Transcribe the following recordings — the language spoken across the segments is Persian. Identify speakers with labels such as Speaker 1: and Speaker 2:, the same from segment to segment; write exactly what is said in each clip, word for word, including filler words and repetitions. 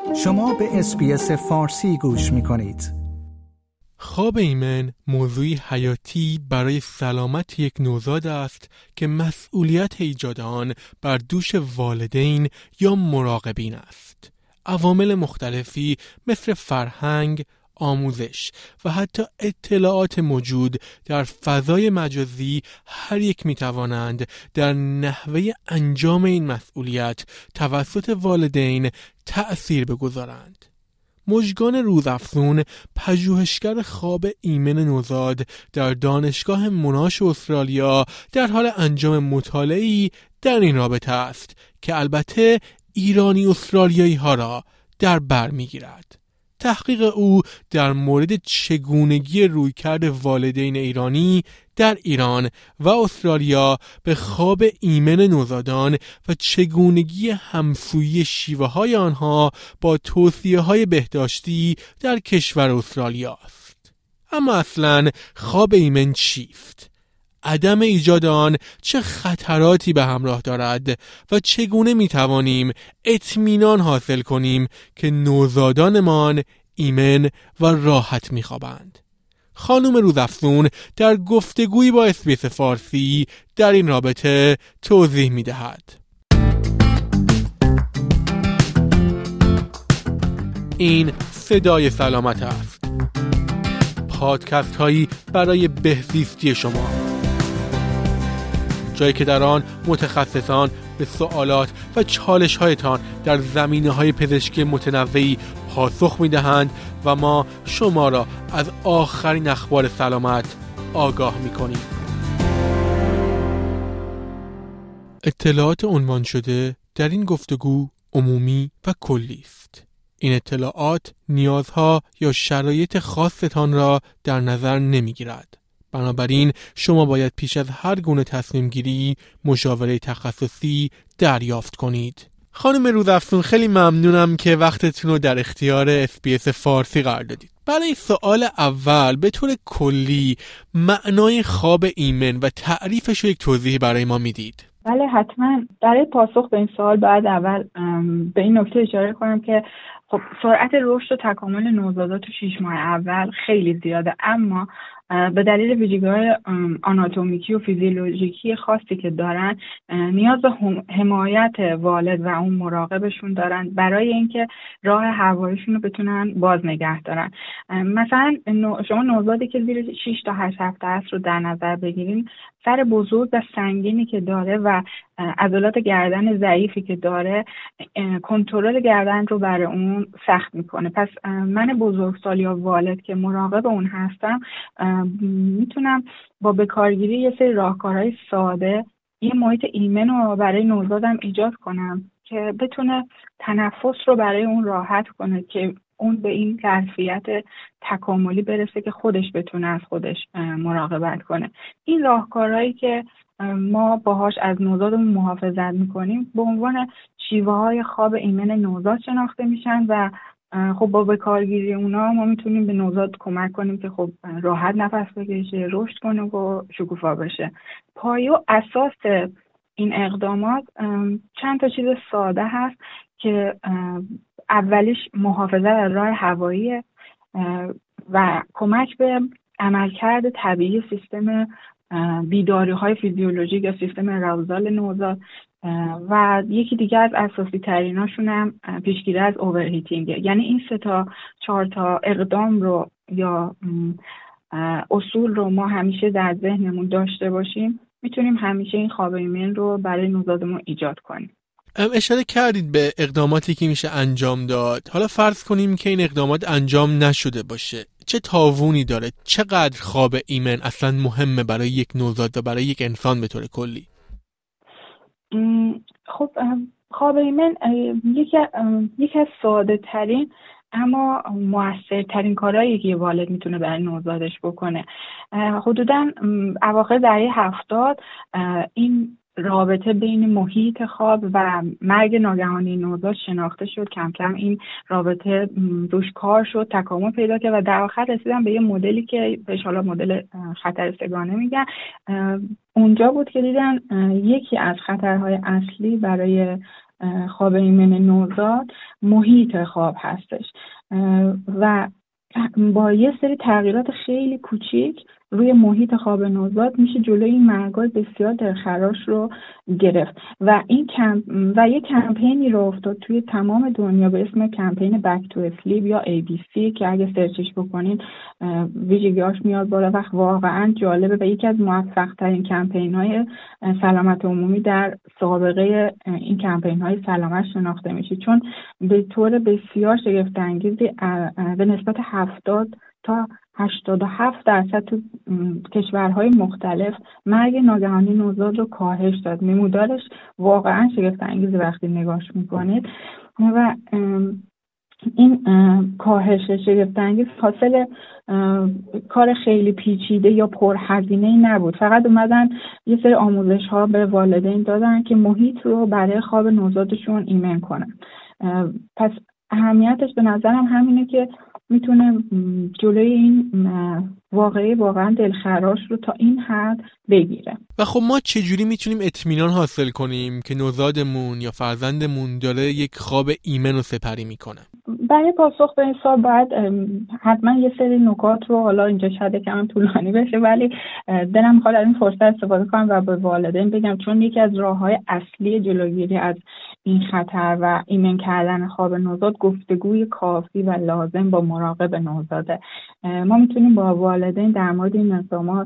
Speaker 1: شما به اس‌بی‌اس فارسی گوش می‌کنید.
Speaker 2: خواب ایمن موضوعی حیاتی برای سلامت یک نوزاد است که مسئولیت ایجاد آن بر دوش والدین یا مراقبین است. عوامل مختلفی مثل فرهنگ، آموزش و حتی اطلاعات موجود در فضای مجازی هر یک می توانند در نحوه انجام این مسئولیت توسط والدین تأثیر بگذارند. مژگان روزافزون، پژوهشگر خواب ایمن نوزاد در دانشگاه موناش استرالیا، در حال انجام مطالعه‌ای در این رابطه است که البته ایرانی استرالیایی ها را در بر می‌گیرد. تحقیق او در مورد چگونگی رویکرد والدین ایرانی در ایران و استرالیا به خواب ایمن نوزادان و چگونگی همسویی شیوه‌های آنها با توصیه‌های بهداشتی در کشور استرالیا است. اما اصلاً خواب ایمن چیست؟ عدم ایجاد آن چه خطراتی به همراه دارد و چگونه می توانیم اطمینان حاصل کنیم که نوزادانمان ایمن و راحت می خوابند؟ خانم روزافزون در گفتگویی با اس‌بی‌اس فارسی در این رابطه توضیح می دهد. این صدای سلامت است. پادکست هایی برای بهزیستی شما، جایی که در آن متخصصان به سوالات و چالش هایتان در زمینه های پزشکی متنوعی پاسخ می دهند و ما شما را از آخرین اخبار سلامت آگاه می کنیم. اطلاعات عنوان شده در این گفتگو عمومی و کلی است. این اطلاعات نیازها یا شرایط خاصتان را در نظر نمی گیرد. بنابراین شما باید پیش از هر گونه تصمیم گیری مشاوره تخصصی دریافت کنید. خانم روزافزون، خیلی ممنونم که وقتتون رو در اختیار اس‌بی‌اس فارسی قرار دادید. برای سوال اول، به طور کلی معنای خواب ایمن و تعریفش رو یک توضیح برای ما میدید؟
Speaker 3: بله حتما. برای پاسخ به این سوال باید اول به این نکته اشاره کنم که خب سرعت رشد و تکامل نوزادات تو شش ماه اول خیلی زیاده، اما به دلیل ویژگی‌های آناتومیکی و فیزیولوژیکی خاصی که دارن نیاز به حمایت والد و اون مراقبشون دارن برای اینکه راه هواییشون رو بتونن باز نگه دارن. مثلا شما نوزادی که زیر شش تا هشت هفته است رو در نظر بگیرین، سر بزرگ و سنگینی که داره و عضلات گردن ضعیفی که داره کنترل گردن رو برای اون سخت میکنه. پس من بزرگسال یا والد که مراقب اون هستم میتونم با بکارگیری یه سری راهکارهای ساده یه محیط ایمن رو برای نوزادم ایجاد کنم که بتونه تنفس رو برای اون راحت کنه که اون به این ظرفیت تکاملی برسه که خودش بتونه از خودش مراقبت کنه. این راهکارهایی که ما باهاش از نوزادمون محافظت میکنیم به عنوان شیوه های خواب ایمن نوزاد شناخته میشن و خب با بکارگیری اونا ما میتونیم به نوزاد کمک کنیم که خب راحت نفس بکشه، رشد کنه و شکوفا بشه. پایه و اساس این اقدامات چند تا چیز ساده هست که اولیش محافظت از راه هوایی و کمک به عملکرد طبیعی سیستم بیداری های فیزیولوژیک یا سیستم اراوزال نوزاد و یکی دیگه از اساسی تریناشون هم پیشگیری از اوورهیتینگ. یعنی این سه تا چهار تا اقدام رو یا اصول رو ما همیشه در ذهنمون داشته باشیم، میتونیم همیشه این خواب ایمن رو برای نوزادمون ایجاد کنیم.
Speaker 2: اشاره کردید به اقداماتی که میشه انجام داد. حالا فرض کنیم که این اقدامات انجام نشده باشه، چه تاوانی داره؟ چقدر خواب ایمن اصلا مهمه برای یک نوزاد و برای یک انسان به طور کلی؟
Speaker 3: خب خواب ایمن یکی یکی از ساده ترین اما موثرترین کارهایی که والد میتونه برای نوزادش بکنه. حدوداً اواخر دهه هفتاد این رابطه بین محیط خواب و مرگ ناگهانی نوزاد شناخته شد. کم کم این رابطه روش کار شد، تکامل پیدا کرد و در آخر رسیدن به یه مدلی که بهش حالا مدل خطر سگانه میگن. اونجا بود که دیدن یکی از خطرهای اصلی برای خواب ایمن نوزاد محیط خواب هستش و با یه سری تغییرات خیلی کوچیک روی محیط خواب نوزاد میشه جلوی این مرگ‌های بسیار دلخراش رو گرفت و این کمپ و یه کمپینی رو افتاد توی تمام دنیا به اسم کمپین بک تو اسلیپ یا ای بی سی که اگه سرچش بکنین ویژگی‌هاش میاد بالا و واقعا جالبه و یکی از موفق‌ترین کمپین‌های سلامت عمومی در سابقه این کمپین‌های سلامت شناخته میشه، چون به طور بسیار شگفت‌انگیزی به نسبت هفتاد تا هشتاد و هفت درصد تو کشورهای مختلف مرگ ناگهانی نوزاد رو کاهش داد. نمودارش واقعا شگفت‌انگیزه وقتی نگاش میکنید و این کاهش شگفت‌انگیز حاصل کار خیلی پیچیده یا پرهزینه‌ای نبود، فقط اومدن یه سری آموزش‌ها به والدین دادن که محیط رو برای خواب نوزادشون ایمن کنن. پس اهمیتش به نظرم همینه که میتونه جلوی این واقعی واقعا دلخراش رو تا این حد بگیره.
Speaker 2: و خب ما چجوری میتونیم اطمینان حاصل کنیم که نوزادمون یا فرزندمون داره یک خواب ایمن و سپری میکنه؟
Speaker 3: برای پاسخ به این سوال باید حتما یه سری نکات رو، حالا اینجا شاید کم طولانی بشه ولی دلم میخواد از این فرصت استفاده کنم و به والدین بگم، چون یکی از راه‌های اصلی جلوگیری از این خطر و ایمن کردن خواب نوزاد گفتگوی کافی و لازم با مراقب نوزاده. ما میتونیم با والدین در مورد این اقدامات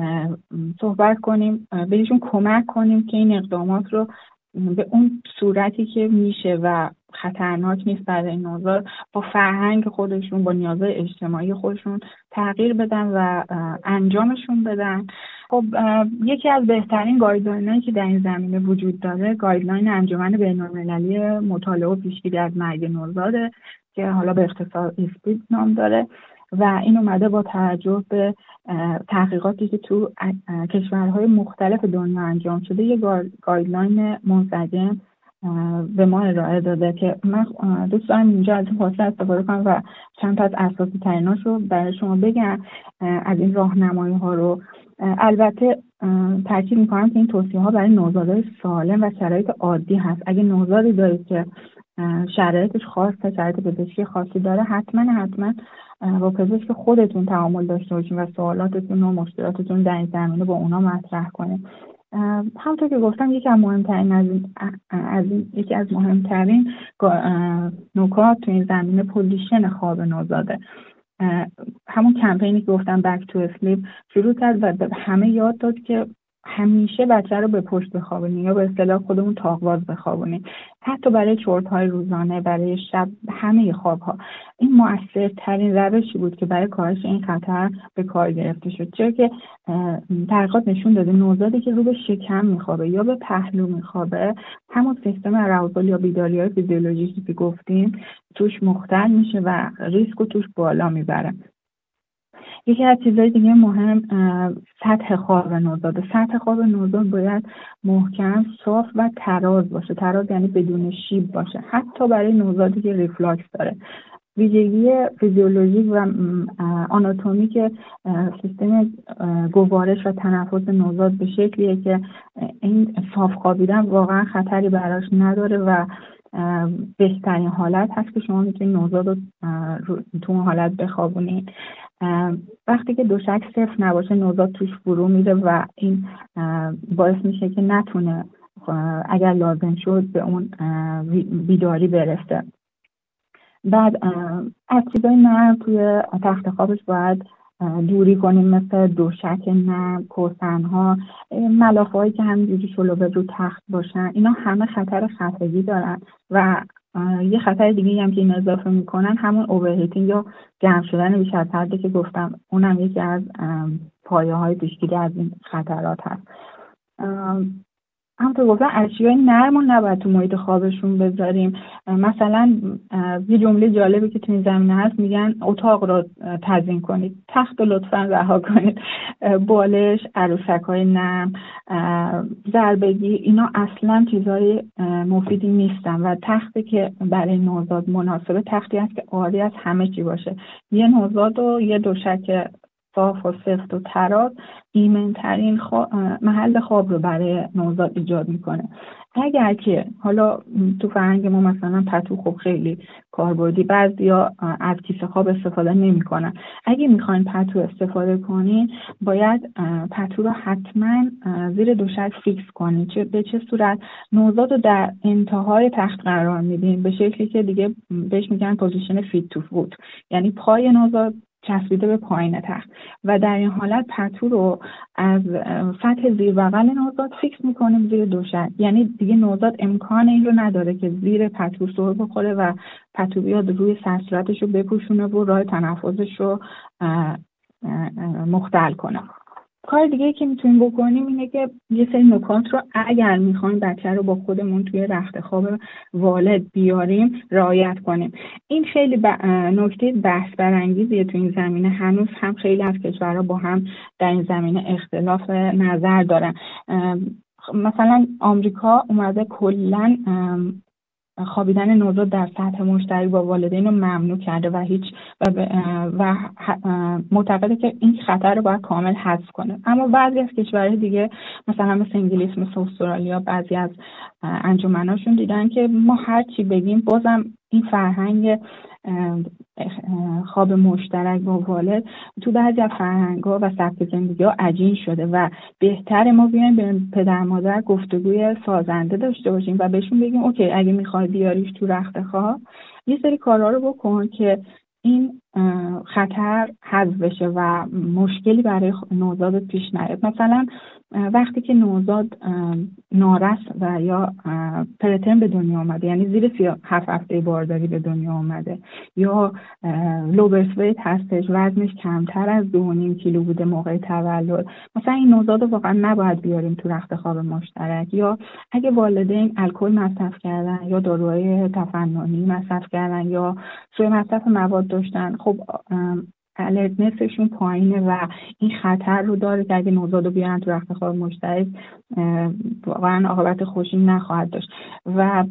Speaker 3: صحبت کنیم، بهشون کمک کنیم که این اقدامات رو به اون صورتی که میشه و خطرناک نیست برای نوزاد با فرهنگ خودشون، با نیازهای اجتماعی خودشون تغییر بدن و انجامشون بدن. خب یکی از بهترین گایدلاینایی که در این زمینه وجود داره گایدلاین انجمن بین‌المللی مطالعه و پیشگیری از مرگ نوزاده که حالا به اختصار اسپید نام داره و این اومده با توجه به تحقیقاتی که تو کشورهای مختلف دنیا انجام شده یه گایدلاین منسجم به ما ارائه داده که من دوست دارم اینجا از این فرصت استفاده کنم و چند تا از اساسی تریناش رو برای شما بگم از این راهنمایی ها رو. البته تاکید میکنم که این توصیه ها برای نوزادای سالم و شرایط عادی هست. اگه نوزادی دارید که شرایطش خاصه، شرایط پزشکی خاصی داره، حتما حتما با پزشک خودتون تعامل داشته باشین و سوالاتتون و مشکلاتتون در این زمینه با اونا مطرح کنید. همونطور که گفتم یکی از مهمترین از, از یکی از مهمترین نکات تو این زمینه پوزیشن خواب نوزاده. همون کمپینی که گفتم بک تو اسلیپ شروع کرد و به همه یاد داد که همیشه بچه رو به پشت بخوابونید یا به اصطلاح خودمون تاقواز بخوابونید، حتی برای چرت‌های روزانه، برای شب، همه خواب‌ها. این مؤثرترین روشی بود که برای کاهش این خطر به کار گرفته شد، چرا که تحقیقات نشون داده نوزادی که رو به شکم میخوابه یا به پهلو میخوابه همون سیستم اراوزال یا بیداری‌های فیزیولوژیکی که گفتیم توش مختل میشه و ریسک توش بالا میبره. یکی از چیزهای دیگه مهم سطح خواب نوزاد. سطح خواب نوزاد باید محکم، صاف و تراز باشه. تراز یعنی بدون شیب باشه، حتی برای نوزادی که ریفلاکس داره. ویژگی فیزیولوژیک و آناتومیک سیستم گوارش و تنفس نوزاد به شکلیه که این صاف خوابیدن واقعا خطری براش نداره و بهترین حالت هست که شما میتونید نوزاد رو تو اون حالت بخوابونید. وقتی که دوشک صفر نباشه نوزاد توش فرو میره و این باعث میشه که نتونه اگر لازم شد به اون بیداری برسه. بعد از چیزای نرم توی تخت خوابش باید دوری کنیم، مثل دوشک نرم، کوسن‌ها، ملافه‌هایی که همینجوری شلوغ رو تخت باشن. اینا همه خطر خفتگی دارن و یه خطر دیگه هم که این اضافه میکنن همون اوورهیتینگ یا گرم شدن بیش از حدی که گفتم، اونم یکی از پایه‌های پیشگیری از این خطرات هست. همونطور گفتم اشیای نرم رو نباید تو محیط خوابشون بذاریم. مثلا یه جمله جالبی که تو این زمینه هست، میگن اتاق رو تزیین کنید، تخت رو لطفاً رها کنید. بالش، عروسک‌های نرم، ضربگی، اینا اصلاً چیزای مفیدی نیستن و تختی که برای نوزاد مناسبه تختی هست که عاری از همه چی باشه. یه نوزاد و یه دوشک صاف و سفت و تراز ایمن‌ترین خواب، محل خواب رو برای نوزاد ایجاد میکنه. اگر که حالا تو فرهنگ ما مثلا پتو خب خیلی کاربردی، بعضیا از کیسه خواب استفاده نمیکنن. اگه میخواین پتو استفاده کنین باید پتو رو حتما زیر دوشک فیکس کنین. چه به چه صورت؟ نوزاد رو در انتهای تخت قرار میدین به شکلی که دیگه بهش میگن پوزیشن فیت تو فوت، یعنی پای نوزاد چسبیده به پایین تخت و در این حالت پتو رو از سطح زیر بغل نوزاد فیکس میکنیم زیر دوشک. یعنی دیگه نوزاد امکان این رو نداره که زیر پتو سر بخوره و پتو بیاد روی سر صورتش رو بپوشونه و راه تنفسش رو مختل کنه. کار دیگه که میتونیم بکنیم اینه که یه سری نکات رو اگر میخوایم بچه رو با خودمون توی رخت خواب والد بیاریم رعایت کنیم. این خیلی ب... نکته بحث برانگیزیه تو این زمینه. هنوز هم خیلی از کشورها با هم در این زمینه اختلاف نظر دارن. مثلا آمریکا اومده کلاً خوابیدن نوزاد در سطح مشترک با والدین رو ممنوع کرده و هیچ و, ب... و معتقده که این خطر رو باید کامل حذف کنه. اما بعضی از کشورهای دیگه مثلا مثل انگلیس، مثل استرالیا، بعضی از انجمناشون دیدن که ما هر چی بگیم بازم این فرهنگ خواب مشترک با والد تو بعضی از فرهنگ‌ها و سبک زندگی‌ها عجین شده و بهتره ما بیایم به پدر مادر گفتگوی سازنده داشته باشیم و بهشون بگیم اوکی اگه می‌خوای بیاریش تو رخت خواب یه سری کارا رو بکن که این خطر حذف بشه و مشکلی برای نوزاد پیش نیاد. مثلا وقتی که نوزاد نارس و یا پرترم به دنیا آمده، یعنی زیر هفت هفته بارداری به دنیا آمده، یا لو برث ویت هستش، وزنش کمتر از دو و نیم کیلو بوده موقع تولد، مثلا این نوزاد رو واقعا نباید بیاریم تو رخت خواب مشترک. یا اگه والدین الکل مصرف کردن یا داروهای تفننی مصرف کردن یا سوء مصرف مواد داشتن، خب الرتنسشون پایینه و این خطر رو داره که اگه نوزاد رو بیارن تو رخت خواب مشترک واقعا عاقبت خوشی نخواهد داشت. و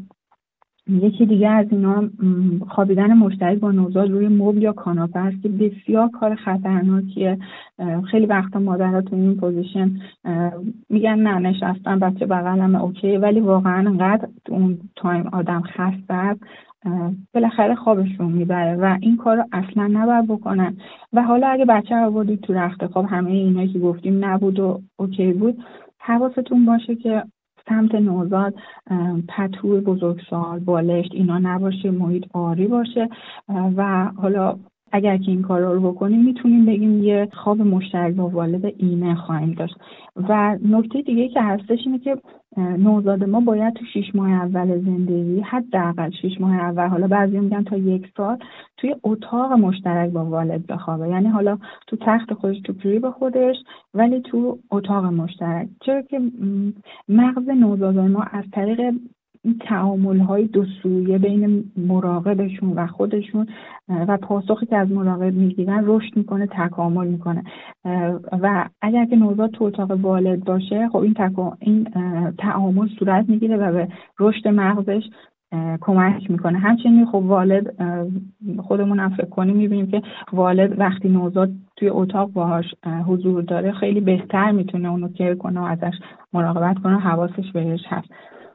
Speaker 3: یکی دیگه از اینا خوابیدن مشترک با نوزاد روی مبل یا کاناپه است که بسیار کار خطرناکیه. خیلی وقتا مادرها تو این پوزیشن میگن نه نشستن بچه بغلمه اوکی، ولی واقعا انقدر اون تایم آدم خسته است بالاخره خوابشون میبره و این کار رو اصلا نباید بکنن. و حالا اگه بچه رو آوردید تو رخت خواب همه اینایی که گفتیم نبود و اوکی بود، حواستون باشه که سمت نوزاد پتو بزرگسال، بالشت اینا نباشه، محیط آری باشه. و حالا اگر که این کارا رو بکنیم میتونیم بگیم یه خواب مشترک با والد ایمن خواهیم داشت. و نکته دیگه که هستش اینه که نوزاد ما باید تو شش ماه اول زندگی، حداقل شش ماه اول، حالا بعضی میگن تا یک سال، توی اتاق مشترک با والد بخوابه. یعنی حالا تو تخت خودش، تو کریب خودش، ولی تو اتاق مشترک. چرا که مغز نوزاد ما از طریق این تعامل‌های دو سویه بین مراقبشون و خودشون و پاسخی که از مراقب میگیرن رشد میکنه، تکامل میکنه. و اگر که نوزاد تو اتاق والد باشه، خب این تکا... این تعامل صورت میگیره و به رشد مغزش کمک میکنه. همچنین خب والد، خودمون هم فکر کنیم میبینیم که والد وقتی نوزاد توی اتاق باهاش حضور داره خیلی بهتر میتونه اونو کیر کنه و ازش مراقبت کنه، حواسش بهش هست.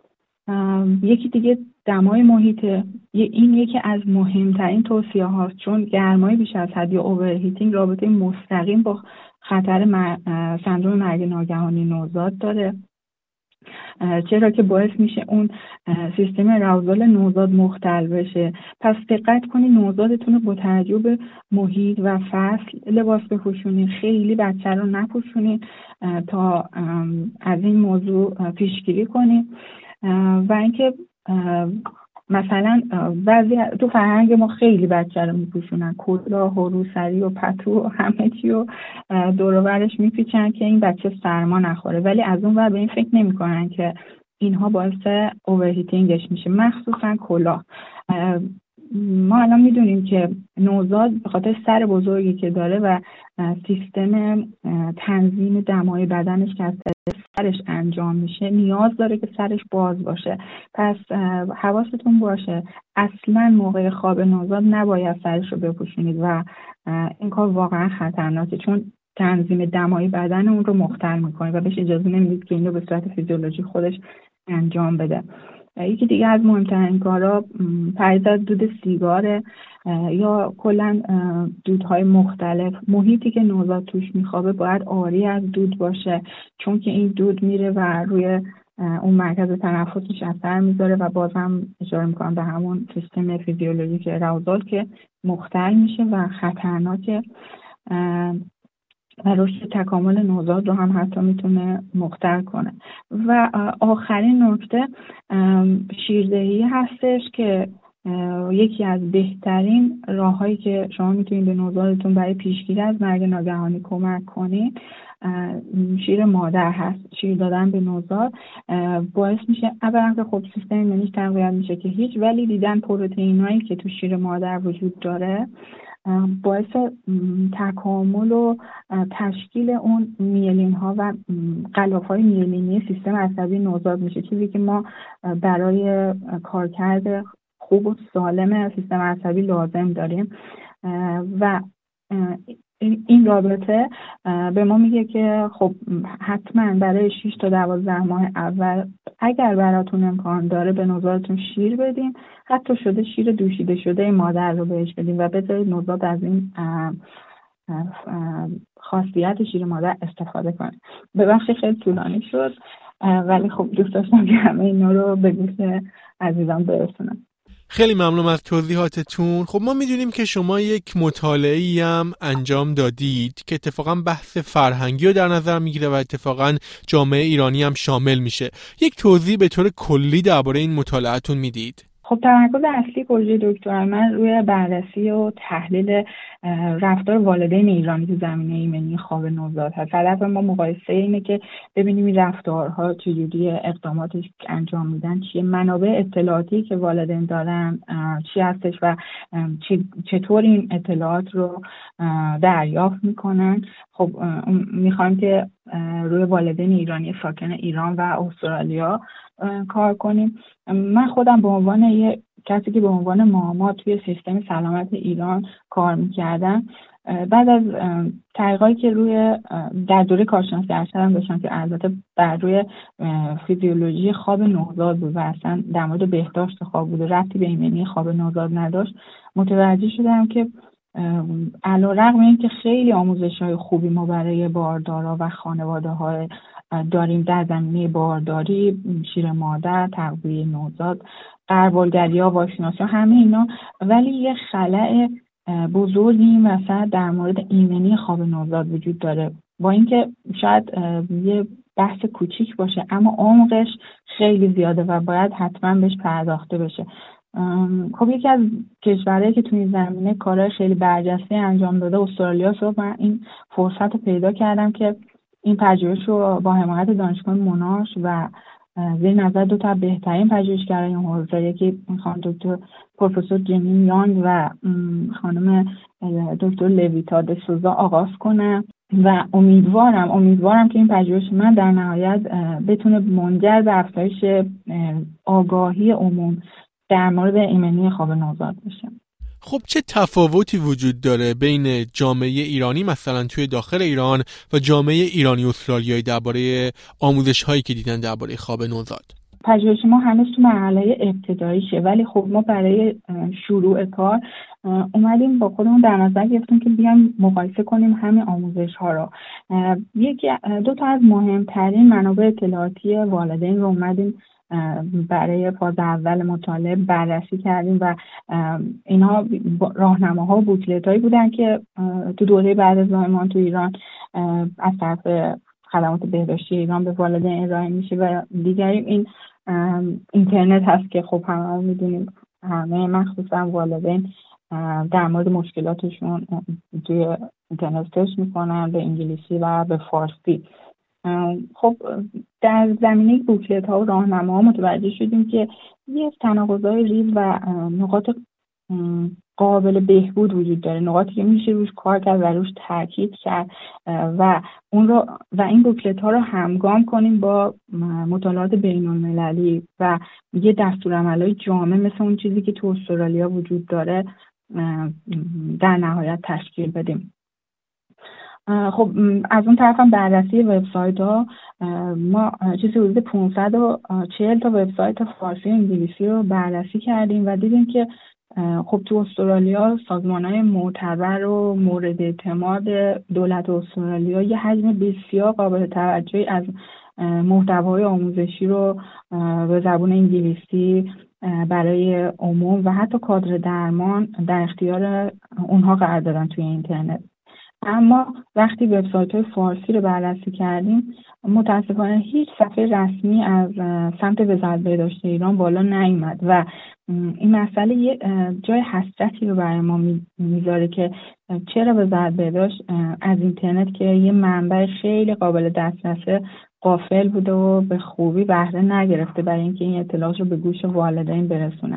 Speaker 3: یکی دیگه دمای محیطه. این یکی از مهمترین توصیه هاست، چون گرمای بیش از حد یا اوورهیتینگ رابطه مستقیم با خطر مر... سندروم مرگ ناگهانی نوزاد داره، چرا که باعث میشه اون سیستم روزال نوزاد مختل بشه. پس دقت کنید نوزادتون رو با توجه به محیط و فصل لباس بپوشونید، خیلی بچه رو نپوشونید تا از این موضوع پیشگیری کنید. و اینکه مثلا بعضی تو فرهنگ ما خیلی بچه رو میپوشونن، کلاه و روسری و پتو و همه چی رو دور و برش میپیچن که این بچه سرما نخوره، ولی از اون ور به این فکر نمیکنن که اینها باعث اوورهیتینگش میشه، مخصوصا کلاه. ما الان میدونیم که نوزاد به خاطر سر بزرگی که داره و سیستم تنظیم دمای بدنش که از سرش انجام میشه نیاز داره که سرش باز باشه. پس حواستون باشه اصلا موقع خواب نوزاد نباید سرش رو بپوشونید و این کار واقعا خطرناکه، چون تنظیم دمای بدن اون رو مختل میکنه و بهش اجازه نمیدید که این رو به صورت فیزیولوژی خودش انجام بده. یکی دیگه از مهمترین کارا پرهیز از دود سیگاره یا کلا دودهای مختلف. محیطی که نوزاد توش میخوابه باید عاری از دود باشه، چون که این دود میره و روی اون مرکز تنفسش اثر میذاره و بازم اشاره میکنم به همون سیستم فیزیولوژیک اراوزال که مختل میشه و خطرناکه و رشد تکامل نوزاد رو هم حتی میتونه مختل کنه. و آخرین نکته شیردهی هستش که یکی از بهترین راههایی که شما میتونید به نوزادتون برای پیشگیری از مرگ ناگهانی کمک کنید شیر مادر هست. شیر دادن به نوزاد باعث میشه اولا که خب سیستم ایمنیش تقویت میشه که هیچ، ولی دیدن پروتئینایی که تو شیر مادر وجود داره باعث تکامل و تشکیل اون میلین ها و غلاف های میلینی سیستم عصبی نوزاد میشه، چیزی که ما برای کارکرد خوب و سالم سیستم عصبی لازم داریم. و این رابطه به ما میگه که خب حتما برای شش تا دوازده ماه اول اگر براتون امکان داره به نوزادتون شیر بدین، حتی شده شیر دوشیده شده مادر رو بهش بدین و بذارید نوزاد از این خاصیت شیر مادر استفاده کنه. ببخشید خیلی طولانی شد، ولی خب دوست داشتم که همه اینا رو به گوش عزیزان برسونم.
Speaker 2: خیلی ممنونم از توضیحاتتون. خب ما میدونیم که شما یک مطالعه‌ای هم انجام دادید که اتفاقا بحث فرهنگی رو در نظر میگیره و اتفاقا جامعه ایرانی هم شامل میشه. یک توضیح به طور کلی درباره این مطالعه‌تون میدید؟
Speaker 3: خب تمرکز اصلی پروژه دکترا من روی بررسی و تحلیل رفتار والدین ایرانی تو زمینه ایمنی خواب نوزاد هست. هدف ما مقایسه اینه که ببینیم این رفتارها چجوری، اقداماتی که انجام میدن چیه، منابع اطلاعاتی که والدین دارن چی هستش و چطور این اطلاعات رو دریافت میکنن. خب میخوایم که روی والدین ایرانی ساکن ایران و استرالیا کار کنیم. من خودم به عنوان یه کسی که به عنوان معما توی سیستم سلامت ایران کار میکردم، بعد از تحقیقاتی که روی در دوره کارشناسی ارشدم داشتم که البته بر روی فیزیولوژی خواب نوزاد بود و اصلا در مورد بهداشت خواب بود و ربطی به ایمنی خواب نوزاد نداشت، متوجه شدم که علیرغم اینکه خیلی آموزش‌های خوبی ما برای باردارا و خانواده‌ها داریم در زمینه بارداری، شیر مادر، تغذیه نوزاد، غربالگری‌ها، واکسیناسیون، همه اینا، ولی یه خلأ بزرگی این وسط در مورد ایمنی خواب نوزاد وجود داره. با اینکه شاید یه بحث کوچیک باشه اما عمقش خیلی زیاده و باید حتما بهش پرداخته بشه. خب یکی از کشورهایی که توی این زمینه کارهای خیلی برجسته انجام داده استرالیا است. من این فرصت رو پیدا کردم که این پژوهش رو با حمایت دانشگاه موناش و زیر نظر دو تا بهترین پژوهشگرای این حوزه، یکی خانم دکتر پروفسور جنین یانگ و خانم دکتر لویتا دسوزا آغاز کنم و امیدوارم امیدوارم که این پژوهش من در نهایت بتونه منجر به افزایش آگاهی عموم در مورد ایمنی خواب نوزاد بشه.
Speaker 2: خب چه تفاوتی وجود داره بین جامعه ایرانی مثلا توی داخل ایران و جامعه ایرانی استرالیایی درباره آموزش‌هایی که دیدن درباره خواب نوزاد؟
Speaker 3: پژوهش ما هنوز تو مرحله ابتداییشه، ولی خب ما برای شروع کار اومدیم با خودمون در نظر گرفتیم که بیایم مقایسه کنیم همه آموزش‌ها رو. یکی دو تا از مهمترین منابع اطلاعاتی والدین رو اومدیم برای فاز اول مطالعه بررسی کردیم و اینها راهنماها و بوکلتایی بودن که تو دوره بعد از زایمان تو ایران از طرف خدمات بهداشتی ایران به والدین ارائه میشه و دیگری این اینترنت هست که خب همه میدونیم همه مخصوصا والدین در مورد مشکلاتشون توی اینترنت سرچ میکنن به انگلیسی و به فارسی. خب در زمینه بوکلت ها و راهنماها متوجه شدیم که یه تناقض‌های ریز و نقاط قابل بهبود وجود داره، نقاطی که میشه روش کار کرد و روش تاکید کرد و اون رو و این بوکلت ها رو همگام کنیم با مطالعات بین المللی و یه دستورالعمل‌های جامع مثل اون چیزی که تو استرالیا وجود داره در نهایت تشکیل بدیم. خب از اون طرف هم بررسی وبسایت ها، ما چیزی حدود پانصد و چهل تا وبسایت فارسی و انگلیسی رو بررسی کردیم و دیدیم که خب تو استرالیا سازمان‌های معتبر و مورد اعتماد دولت استرالیا یه حجم بسیار قابل توجهی از محتوای آموزشی رو به زبان انگلیسی برای عموم و حتی کادر درمان در اختیار اونها قرار دادن توی اینترنت. اما وقتی وبسایت‌های فارسی رو بررسی کردیم متاسفانه هیچ صفحه رسمی از سمت وزارت بهداشت ایران بالا نیامد و این مسئله یه جای حسرتی رو برای ما میذاره که چرا وزارت بهداشت از اینترنت که یه منبع خیلی قابل دسترسه غافل بوده و به خوبی بهره نگرفته برای اینکه این اطلاعات رو به گوش والدین برسونه.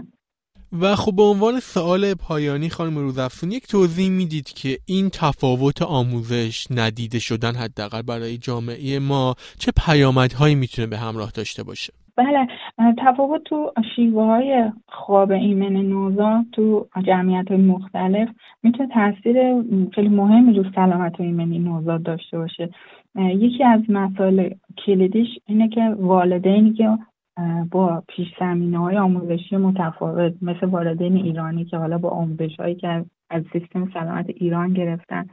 Speaker 2: و خب به عنوان سوال پایانی خانم روزافزون یک توضیح میدید که این تفاوت آموزش ندیده شدن حداقل برای جامعه ما چه پیامدهایی میتونه به همراه داشته باشه؟
Speaker 3: بله، تفاوت تو شیوه‌های خواب ایمن نوزاد تو جمعیت‌های مختلف میتونه تاثیر خیلی مهمی رو سلامت ایمنی نوزاد داشته باشه. یکی از مسائل کلیدیش اینه که والدینی که با پیش زمینه‌های آموزشی متفاوت مثل والدین ایرانی که حالا با آموزش‌هایی که از سیستم سلامت ایران گرفتن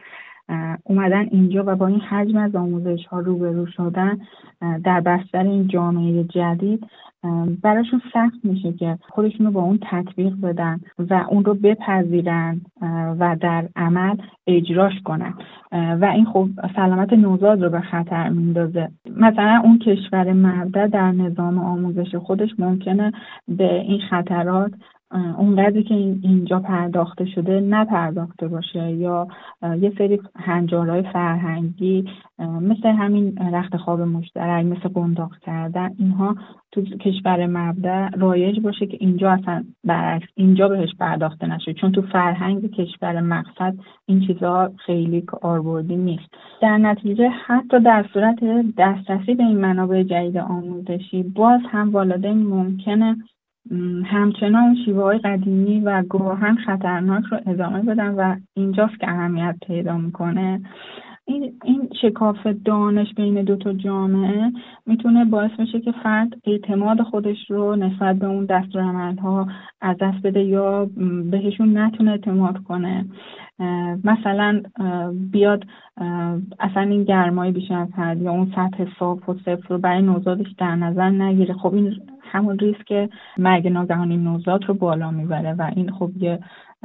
Speaker 3: اومدن اینجا و با این حجم از آموزش‌ها روبرو شدن در بستر این جامعه جدید، براشون سخت میشه که خودشون رو با اون تطبیق بدن و اون رو بپذیرن و در عمل اجراش کنن و این خب سلامت نوزاد رو به خطر میندازه. مثلا اون کشور مبدأ در نظام آموزش خودش ممکنه به این خطرات اونقدری که اینجا پرداخته شده نپرداخته باشه یا یه سری هنجارهای فرهنگی مثل همین رخت خواب مشترک، مثل قنداق کردن، اینها تو کشور مبدأ رایج باشه که اینجا اصلا برعکس اینجا بهش پرداخته نشه، چون تو فرهنگ کشور مقصد این چیزها خیلی کاربردی نیست. در نتیجه حتی در صورت دسترسی به این منابع جدید آموزشی باز هم والدین ممکنه همچنان شیوه‌های قدیمی و گاهن خطرناک رو ادامه بدن و اینجاست که اهمیت پیدا میکنه. این این شکاف دانش بین دو تا جامعه میتونه باعث بشه که فرد اعتماد خودش رو نسبت به اون دستورالعمل‌ها از دست بده یا بهشون نتونه اعتماد کنه. مثلا بیاد اصلا این گرمای بیش از حد یا اون سطح صاف و صفر رو برای نوزادش در نظر نگیره. خب این همون ریسک مرگ ناگهانی نوزاد رو بالا میبره و این خب یه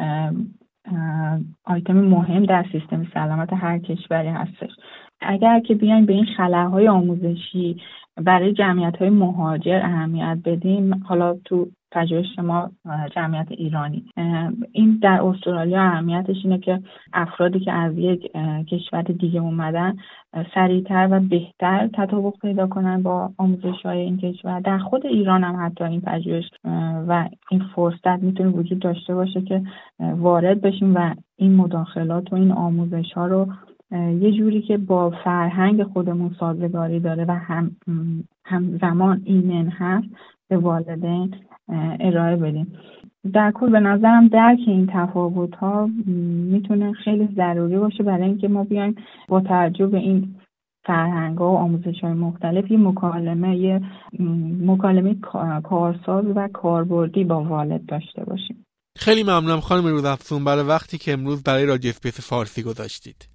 Speaker 3: آیتم مهم در سیستم سلامت هر کشوری هستش. اگر که بیایم به این خلاهای آموزشی برای جمعیت‌های مهاجر اهمیت بدیم، حالا تو پژوهش ما جمعیت ایرانی، این در استرالیا اهمیتش اینه که افرادی که از یک کشور دیگه اومدن سریعتر و بهتر تطابق پیدا کنن با آموزش‌های این کشور. در خود ایران هم حتی این پژوهش و این فرصت میتونه وجود داشته باشه که وارد بشیم و این مداخلات و این آموزش‌ها رو یه جوری که با فرهنگ خودمون سازگاری داره و هم همزمان ایمن هست به والدین ارائه بدیم. در کل به نظرم درک این تفاوت‌ها میتونه خیلی ضروری باشه برای اینکه ما بیایم با توجه به این فرهنگ‌ها و آموزش‌های مختلف یه مکالمه یه مکالمه کارساز و کاربردی با والد داشته باشیم.
Speaker 2: خیلی ممنونم خانم روزافزون برای وقتی که امروز برای رادیو اسپیس فارسی گذاشتید.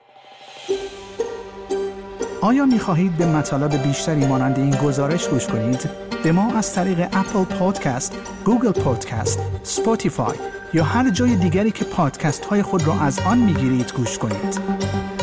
Speaker 1: آیا می خواهید به مطالب بیشتری مانند این گزارش گوش کنید؟ به ما از طریق اپل پادکست، گوگل پادکست، اسپاتیفای یا هر جای دیگری که پادکست های خود را از آن می گیرید گوش کنید.